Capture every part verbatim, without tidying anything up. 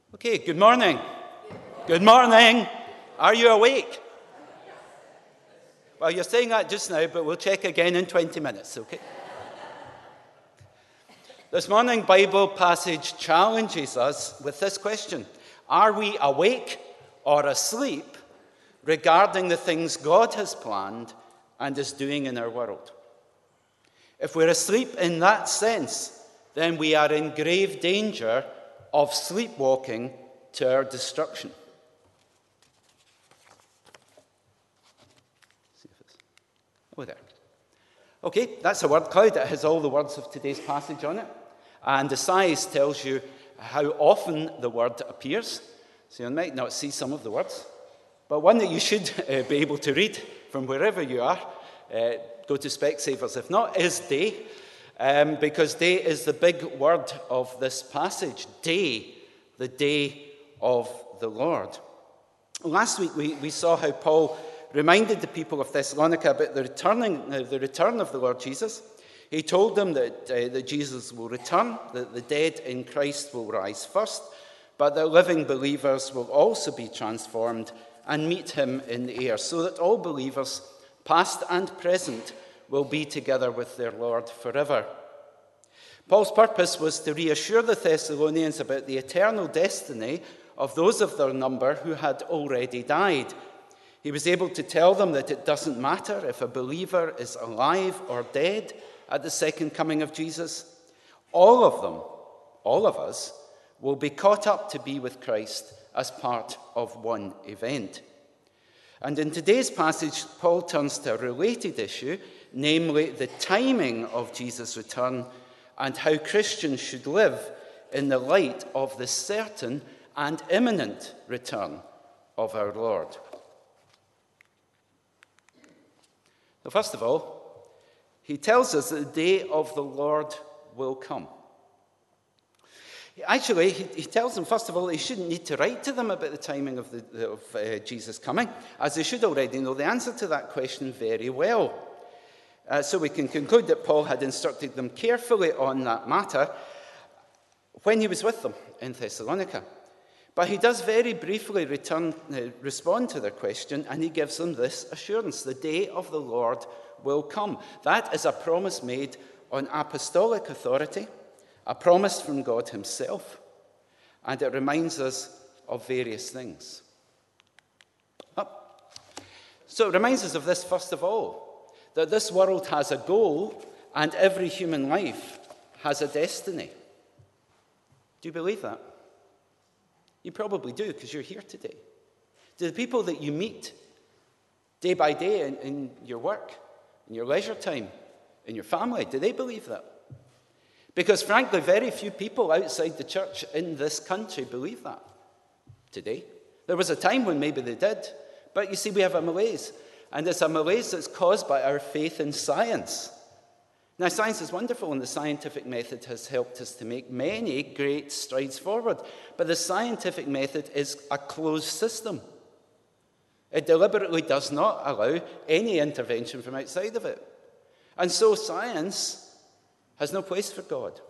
Okay, good morning. Good morning. Are you awake? Well, you're saying that just now, but we'll check again in twenty minutes, okay? This morning Bible passage challenges us with this question: are we awake or asleep regarding the things God has planned and is doing in our world? If we're asleep in that sense, then we are in grave danger of sleepwalking to our destruction. See if it's oh there. Okay, that's a word cloud. It has all the words of today's passage on it, and the size tells you how often the word appears. So you might not see some of the words, but one that you should uh, be able to read from wherever you are. Uh, go to Specsavers if not, is day. Um, because day is the big word of this passage. Day, the day of the Lord. Last week we, we saw how Paul reminded the people of Thessalonica about the returning, uh, the return of the Lord Jesus. He told them that, uh, that Jesus will return, that the dead in Christ will rise first, but that living believers will also be transformed and meet him in the air, so that all believers, past and present, will be together with their Lord forever. Paul's purpose was to reassure the Thessalonians about the eternal destiny of those of their number who had already died. He was able to tell them that it doesn't matter if a believer is alive or dead at the second coming of Jesus. All of them, all of us, will be caught up to be with Christ as part of one event. And in today's passage, Paul turns to a related issue, namely the timing of Jesus' return and how Christians should live in the light of the certain and imminent return of our Lord. So first of all, he tells us that the day of the Lord will come. Actually, he, he tells them, first of all, he shouldn't need to write to them about the timing of, the, of uh, Jesus coming, as they should already know the answer to that question very well. Uh, so we can conclude that Paul had instructed them carefully on that matter when he was with them in Thessalonica. But he does very briefly return, uh, respond to their question, and he gives them this assurance: the day of the Lord will come. That is a promise made on apostolic authority, a promise from God himself, and it reminds us of various things. Oh. So it reminds us of this, first of all, that this world has a goal and every human life has a destiny. Do you believe that? You probably do, because you're here today. Do the people that you meet day by day in, in your work, in your leisure time, in your family, do they believe that? Because frankly, very few people outside the church in this country believe that today. There was a time when maybe they did, but you see, we have a malaise. And it's a malaise that's caused by our faith in science. Now, science is wonderful, and the scientific method has helped us to make many great strides forward. But the scientific method is a closed system. It deliberately does not allow any intervention from outside of it. And so science has no place for God.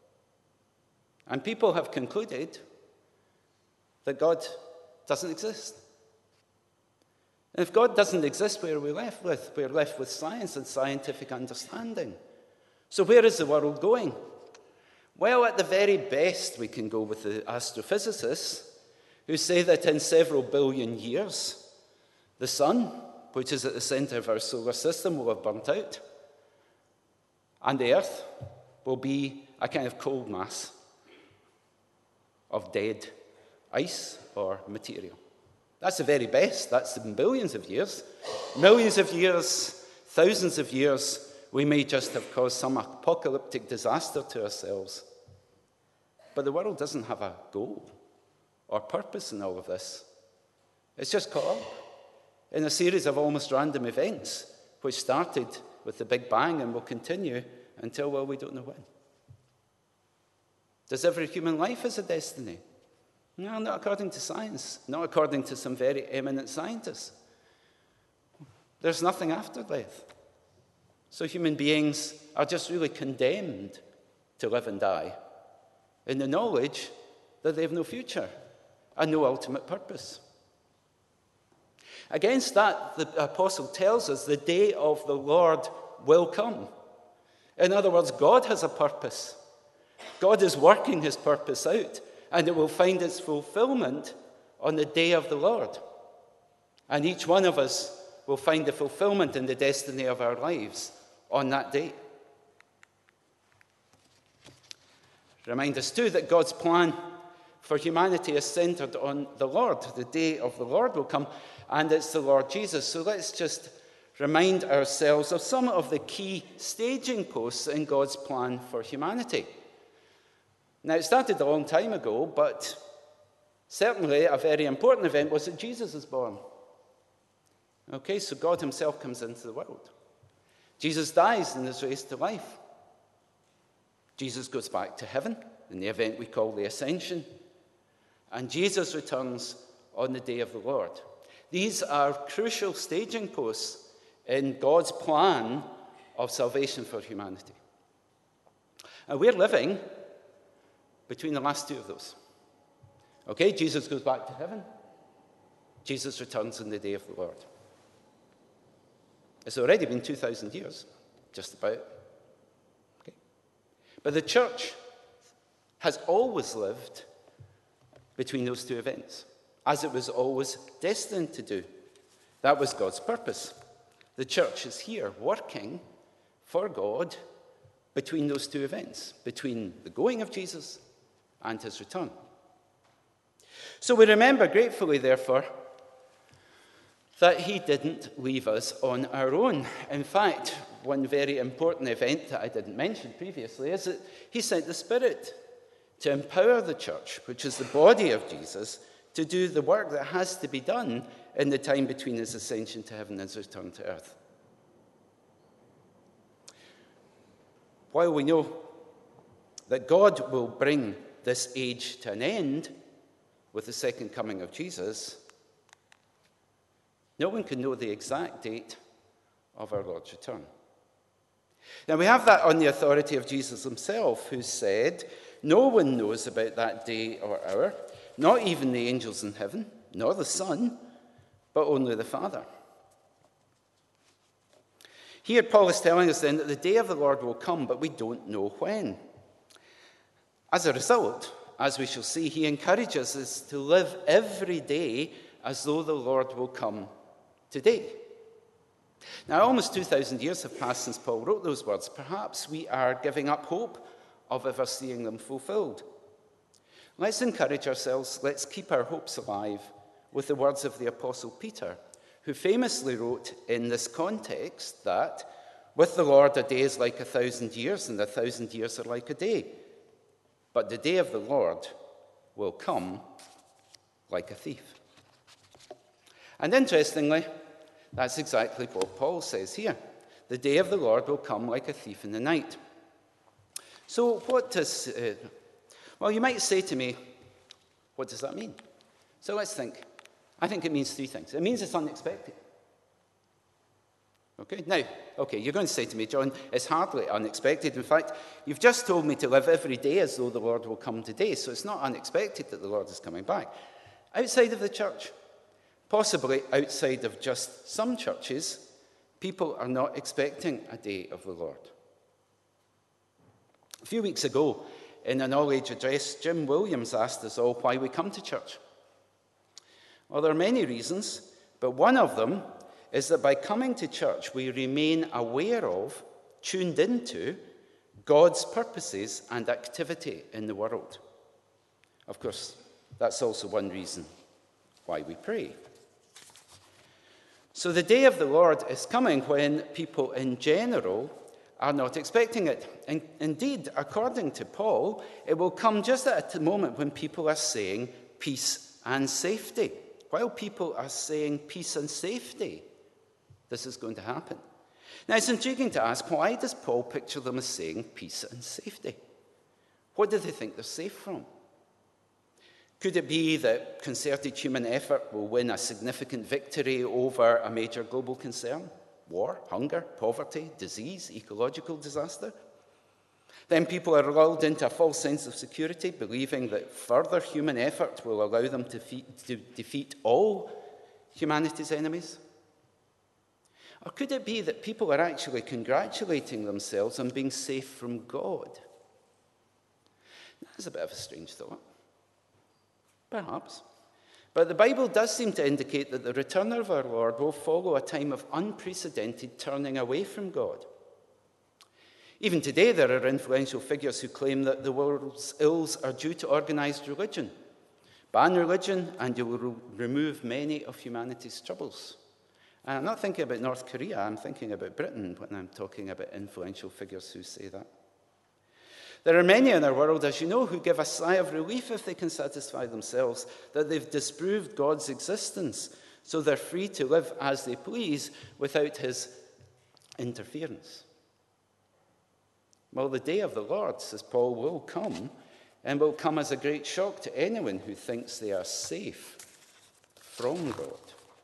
And people have concluded that God doesn't exist. And if God doesn't exist, where are we left with? We're left with science and scientific understanding. So where is the world going? Well, at the very best, we can go with the astrophysicists who say that in several billion years, the sun, which is at the center of our solar system, will have burnt out, and the earth will be a kind of cold mass of dead ice or material. That's the very best. That's in billions of years. Millions of years, thousands of years, we may just have caused some apocalyptic disaster to ourselves. But the world doesn't have a goal or purpose in all of this. It's just caught up in a series of almost random events, which started with the Big Bang and will continue until, well, we don't know when. Does every human life have a destiny? No, not according to science, not according to some very eminent scientists. There's nothing after death. So human beings are just really condemned to live and die in the knowledge that they have no future and no ultimate purpose. Against that, the apostle tells us the day of the Lord will come. In other words, God has a purpose. God is working his purpose out, and it will find its fulfillment on the day of the Lord. And each one of us will find the fulfillment in the destiny of our lives on that day. Remind us too that God's plan for humanity is centered on the Lord. The day of the Lord will come, and it's the Lord Jesus. So let's just remind ourselves of some of the key staging posts in God's plan for humanity. Now, it started a long time ago, but certainly a very important event was that Jesus is born. Okay, so God himself comes into the world. Jesus dies and is raised to life. Jesus goes back to heaven in the event we call the Ascension. And Jesus returns on the day of the Lord. These are crucial staging posts in God's plan of salvation for humanity. And we're living between the last two of those. Okay, Jesus goes back to heaven. Jesus returns on the day of the Lord. It's already been two thousand years, just about. Okay. But the church has always lived between those two events, as it was always destined to do. That was God's purpose. The church is here working for God between those two events, between the going of Jesus and his return. So we remember gratefully, therefore, that he didn't leave us on our own. In fact, one very important event that I didn't mention previously is that he sent the Spirit to empower the church, which is the body of Jesus, to do the work that has to be done in the time between his ascension to heaven and his return to earth. While we know that God will bring this age to an end with the second coming of Jesus, no one can know the exact date of our Lord's return. Now, we have that on the authority of Jesus himself, who said, "No one knows about that day or hour, not even the angels in heaven, nor the Son, but only the Father." Here, Paul is telling us then that the day of the Lord will come, but we don't know when. As a result, as we shall see, he encourages us to live every day as though the Lord will come today. Now, almost two thousand years have passed since Paul wrote those words. Perhaps we are giving up hope of ever seeing them fulfilled. Let's encourage ourselves, let's keep our hopes alive with the words of the Apostle Peter, who famously wrote in this context that, "With the Lord a day is like a thousand years, and a thousand years are like a day. But the day of the Lord will come like a thief." And interestingly, that's exactly what Paul says here. The day of the Lord will come like a thief in the night. So what does, uh, well, you might say to me, what does that mean? So let's think. I think it means three things. It means it's unexpected. Okay, now, okay, you're going to say to me, "John, it's hardly unexpected. In fact, you've just told me to live every day as though the Lord will come today, so it's not unexpected that the Lord is coming back." Outside of the church, possibly outside of just some churches, people are not expecting a day of the Lord. A few weeks ago, in an all-age address, Jim Williams asked us all why we come to church. Well, there are many reasons, but one of them is that by coming to church, we remain aware of, tuned into, God's purposes and activity in the world. Of course, that's also one reason why we pray. So the day of the Lord is coming when people in general are not expecting it. And indeed, according to Paul, it will come just at a moment when people are saying peace and safety. While people are saying peace and safety, this is going to happen. Now, it's intriguing to ask, why does Paul picture them as saying peace and safety? What do they think they're safe from? Could it be that concerted human effort will win a significant victory over a major global concern? War, hunger, poverty, disease, ecological disaster? Then people are lulled into a false sense of security, believing that further human effort will allow them to defeat, to defeat all humanity's enemies. Or could it be that people are actually congratulating themselves on being safe from God? That's a bit of a strange thought. Perhaps. But the Bible does seem to indicate that the return of our Lord will follow a time of unprecedented turning away from God. Even today, there are influential figures who claim that the world's ills are due to organized religion. Ban religion, and you will re- remove many of humanity's troubles. And I'm not thinking about North Korea, I'm thinking about Britain when I'm talking about influential figures who say that. There are many in our world, as you know, who give a sigh of relief if they can satisfy themselves that they've disproved God's existence, so they're free to live as they please without his interference. Well, the day of the Lord, says Paul, will come, and will come as a great shock to anyone who thinks they are safe from God.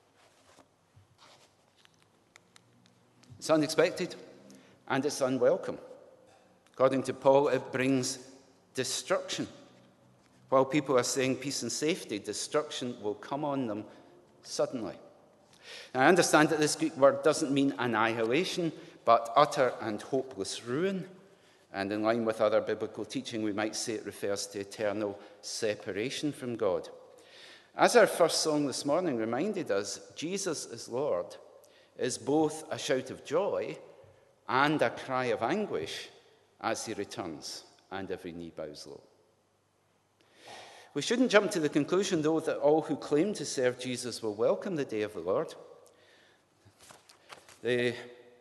It's unexpected, and it's unwelcome. According to Paul, it brings destruction. While people are saying peace and safety, destruction will come on them suddenly. Now, I understand that this Greek word doesn't mean annihilation, but utter and hopeless ruin. And in line with other biblical teaching, we might say it refers to eternal separation from God. As our first song this morning reminded us, Jesus is Lord is both a shout of joy and a cry of anguish as he returns, and every knee bows low. We shouldn't jump to the conclusion, though, that all who claim to serve Jesus will welcome the day of the Lord. The,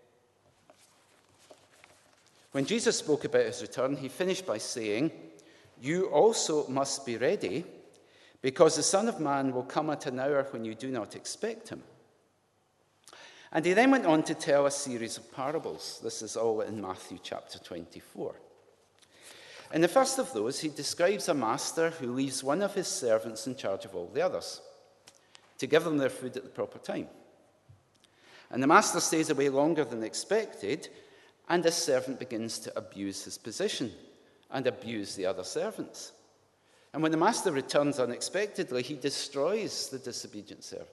when Jesus spoke about his return, he finished by saying, "You also must be ready, because the Son of Man will come at an hour when you do not expect him." And he then went on to tell a series of parables. This is all in Matthew chapter twenty-four. In the first of those, he describes a master who leaves one of his servants in charge of all the others, to give them their food at the proper time. And the master stays away longer than expected, and this servant begins to abuse his position and abuse the other servants. And when the master returns unexpectedly, he destroys the disobedient servant.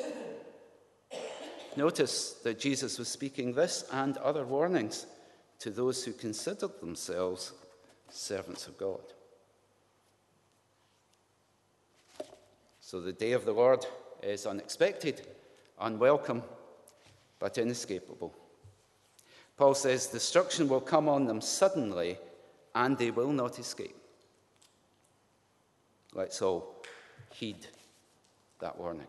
Notice that Jesus was speaking this and other warnings to those who considered themselves servants of God. So the day of the Lord is unexpected, unwelcome, but inescapable. Paul says destruction will come on them suddenly, and they will not escape. Let's all heed that warning.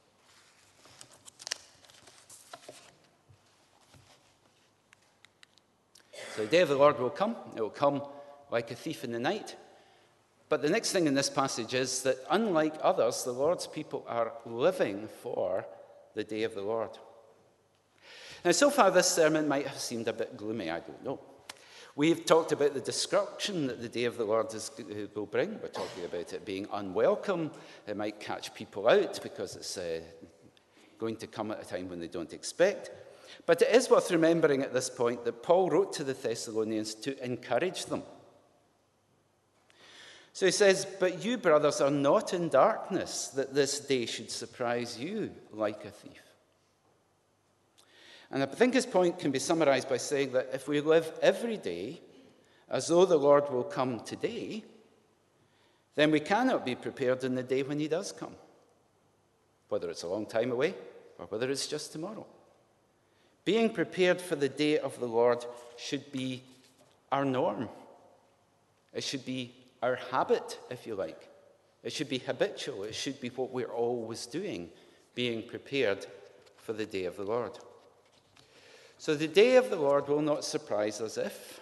So the day of the Lord will come. It will come like a thief in the night. But the next thing in this passage is that, unlike others, the Lord's people are living for the day of the Lord. Now, so far, this sermon might have seemed a bit gloomy. I don't know. We've talked about the destruction that the day of the Lord is, will bring. We're talking about it being unwelcome. It might catch people out because it's uh, going to come at a time when they don't expect. But it is worth remembering at this point that Paul wrote to the Thessalonians to encourage them. So he says, "But you, brothers, are not in darkness, that this day should surprise you like a thief." And I think his point can be summarized by saying that if we live every day as though the Lord will come today, then we cannot be prepared in the day when he does come, whether it's a long time away or whether it's just tomorrow. Being prepared for the day of the Lord should be our norm. It should be our habit, if you like. It should be habitual. It should be what we're always doing, being prepared for the day of the Lord. So the day of the Lord will not surprise us if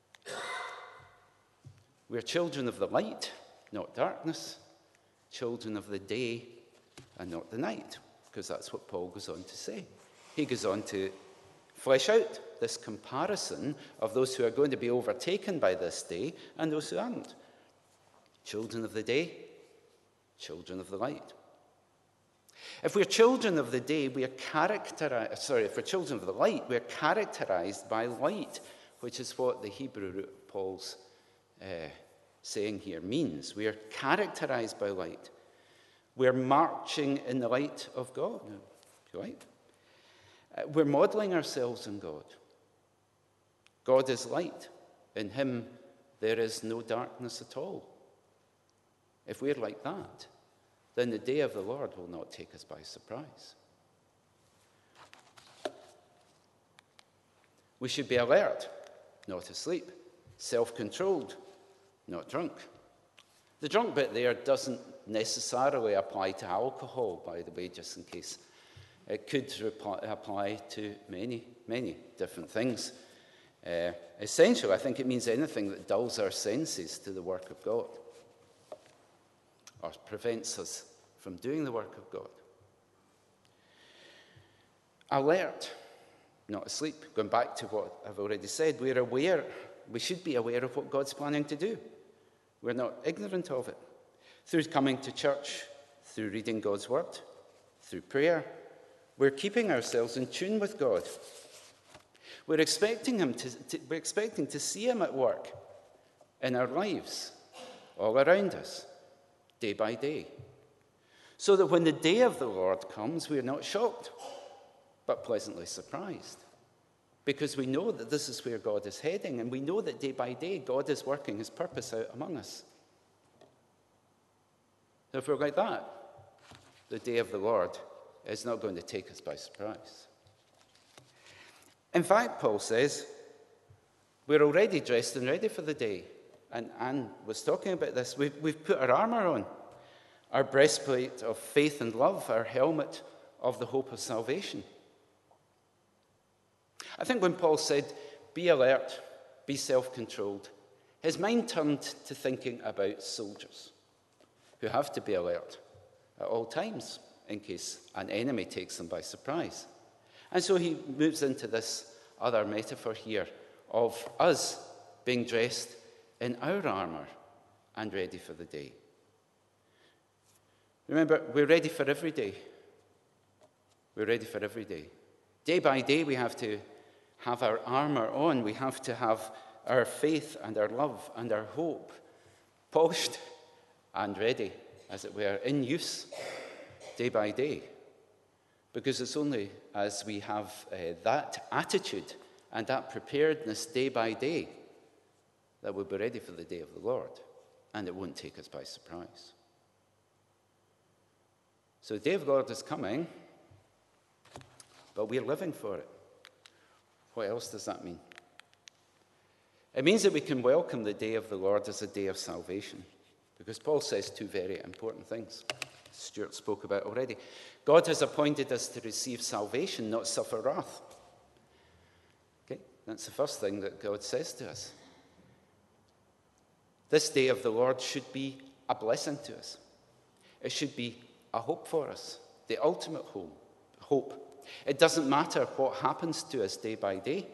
we're children of the light, not darkness, children of the day and not the night, because that's what Paul goes on to say. He goes on to flesh out this comparison of those who are going to be overtaken by this day and those who aren't. Children of the day, children of the light. If we're children of the day, we are characterized, sorry, if we're children of the light, we're characterized by light, which is what the Hebrew root what Paul's uh, saying here means. We are characterized by light. We're marching in the light of God, if you like. Uh, we're modeling ourselves in God. God is light. In him there is no darkness at all. If we're like that, then the day of the Lord will not take us by surprise. We should be alert, not asleep, self-controlled, not drunk. The drunk bit there doesn't necessarily apply to alcohol, by the way, just in case. It could apply to many, many different things. Uh, essentially, I think it means anything that dulls our senses to the work of God or prevents us from doing the work of God. Alert, not asleep. Going back to what I've already said, we're aware, we should be aware of what God's planning to do. We're not ignorant of it. Through coming to church, through reading God's word, through prayer, we're keeping ourselves in tune with God. We're expecting him to, to we're expecting to see him at work in our lives, all around us, day by day. So that when the day of the Lord comes, we're not shocked, but pleasantly surprised. Because we know that this is where God is heading, and we know that day by day God is working his purpose out among us. So if we're like that, the day of the Lord is not going to take us by surprise. In fact, Paul says, we're already dressed and ready for the day. And Anne was talking about this. We've, we've put our armor on, our breastplate of faith and love, our helmet of the hope of salvation. I think when Paul said, be alert, be self-controlled, his mind turned to thinking about soldiers who have to be alert at all times in case an enemy takes them by surprise. And so he moves into this other metaphor here of us being dressed in our armor and ready for the day. Remember, we're ready for every day. We're ready for every day. Day by day, we have to have our armor on. We have to have our faith and our love and our hope polished and ready, as it were, in use day by day. Because it's only as we have uh, that attitude and that preparedness day by day that we'll be ready for the day of the Lord, and it won't take us by surprise. So the day of the Lord is coming, but we're living for it. What else does that mean? It means that we can welcome the day of the Lord as a day of salvation, because Paul says two very important things. Stuart spoke about already. God has appointed us to receive salvation, not suffer wrath. Okay, that's the first thing that God says to us. This day of the Lord should be a blessing to us. It should be a hope for us, the ultimate hope. It doesn't matter what happens to us day by day.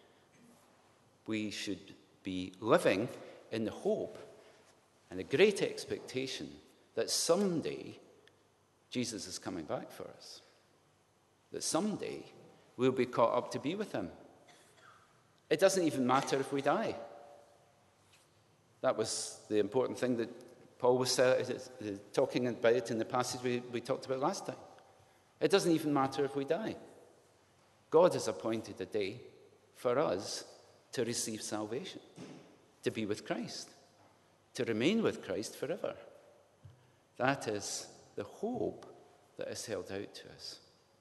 We should be living in the hope and a great expectation that someday Jesus is coming back for us. That someday we'll be caught up to be with him. It doesn't even matter if we die. That was the important thing that Paul was talking about in the passage we, we talked about last time. It doesn't even matter if we die. God has appointed a day for us to receive salvation, to be with Christ, to remain with Christ forever. That is the hope that is held out to us.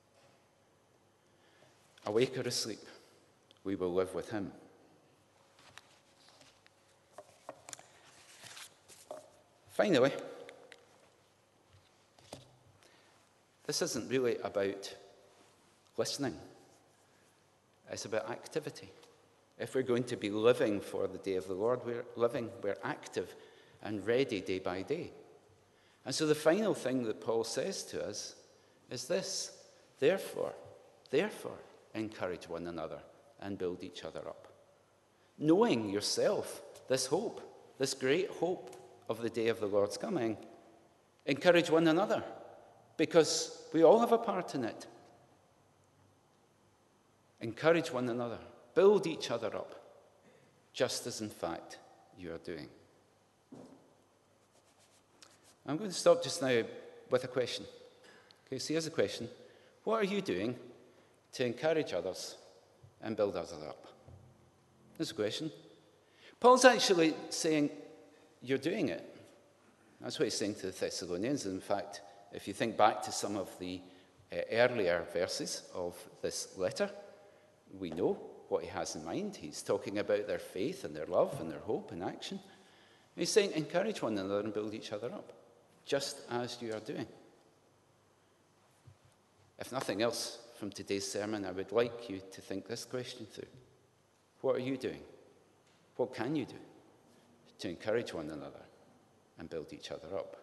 Awake or asleep, we will live with him. Finally, this isn't really about listening. It's about activity. If we're going to be living for the day of the Lord, we're living, we're active and ready day by day. And so the final thing that Paul says to us is this: therefore, therefore, encourage one another and build each other up. Knowing yourself this hope, this great hope of the day of the Lord's coming, encourage one another, because we all have a part in it. Encourage one another. Build each other up. just as in fact you are doing. I'm going to stop just now with a question. Okay, so here's a question. What are you doing to encourage others and build others up? That's a question. Paul's actually saying, you're doing it. That's what he's saying to the Thessalonians. In fact, if you think back to some of the uh, earlier verses of this letter, we know what he has in mind. He's talking about their faith and their love and their hope and action. He's saying, encourage one another and build each other up, just as you are doing. If nothing else from today's sermon, I would like you to think this question through. What are you doing? What can you do to encourage one another and build each other up?